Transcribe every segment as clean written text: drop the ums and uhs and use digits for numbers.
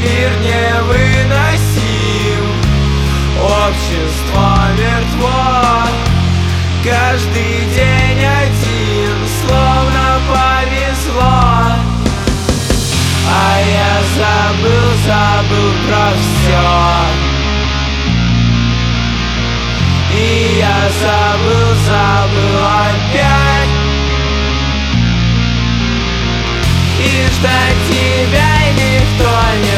мир невыносим, общество мертво, каждый день один, словно повезло. А я забыл про все, и я забыл опять. И ждать тебя никто не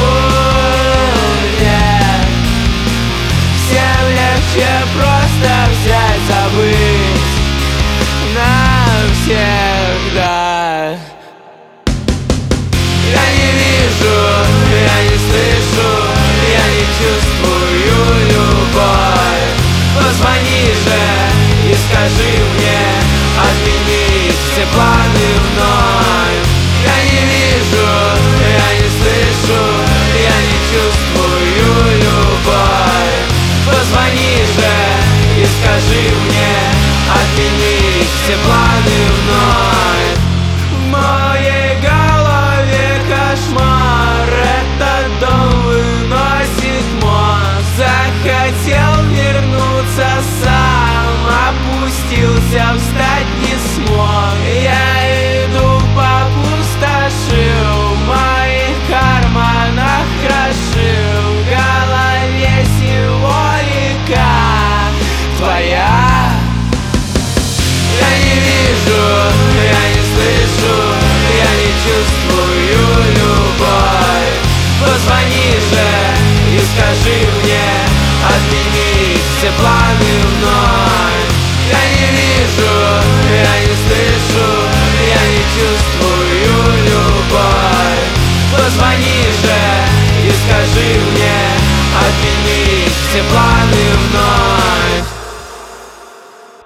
будет. Всем легче просто взять, забыть навсегда. Я не вижу, я не слышу, я не чувствую любовь. Позвони же и скажи мне отменить все планы вновь. Я не вижу, я не слышу, я не чувствую любовь. Позвони же и скажи мне отменить все планы вновь. В моей голове кошмар, этот дом выносит мозг. Захотел вернуться сам, опустился, встать не смог. Я иду по пустоши, в моих карманах кроши, в голове символика твоя. Я не вижу, я не слышу, я не чувствую любовь. Позвони же и скажи мне отменить все планы вновь. Я не вижу, я не слышу, я не чувствую любовь. Позвони же и скажи мне отменить все планы вновь.